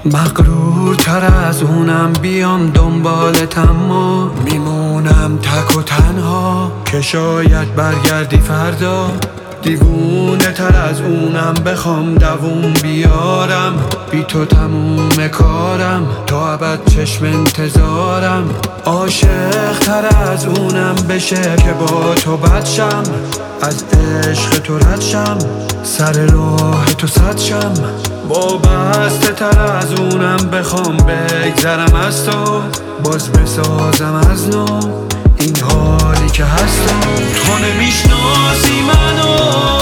مغرورتر از اونم بیام دنبالت، اما میمونم تک و تنها که شاید برگردی فردا. دیوونه تر از اونم بخوام دووم بیارم، بی تو تموم کارم، تا ابد چشم انتظارم. عاشق تر از اونم بشه که با تو بدشم، از عشق تو رد شم، سر راه تو سد شم. وابسته تر از اونم بخوام بگذرم از تو، باز بسازم از نو این حالی که هستم. تو نمیشناسی منو،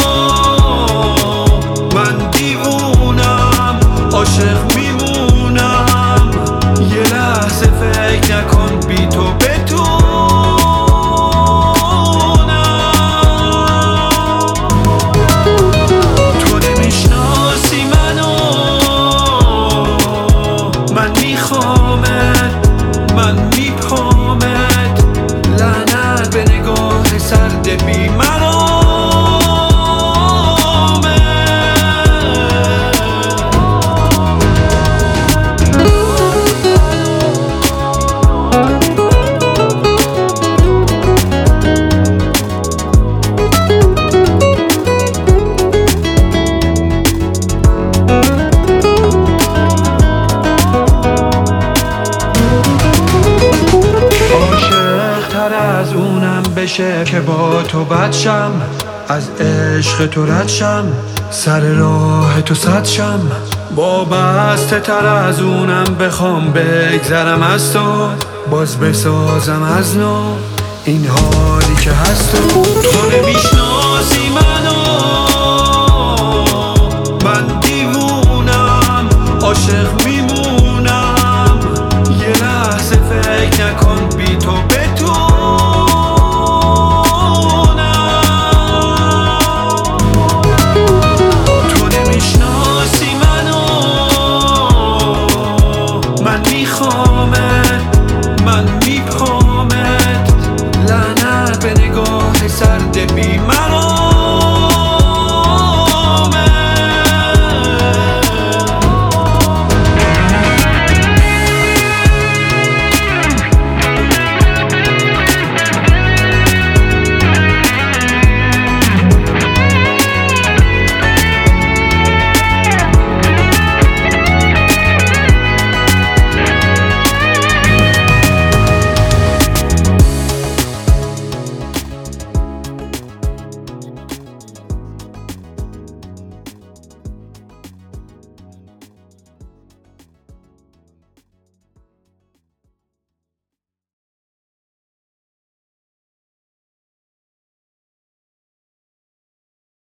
من دیوونم، عاشق میمونم. یه لحظه فکر نکن بی تو بتونم. تو نمیشناسی منو، من میخوامت، من میپامت. لعنت به نگاه سرد بی مرامت. از اونم بشه که با تو بدشم، از عشق تو رد شم، سر راه تو سد شم. وابسته تر از اونم بخوام بگذرم از تو، باز بسازم از نو این حالی که هست. تو نمیشناسی من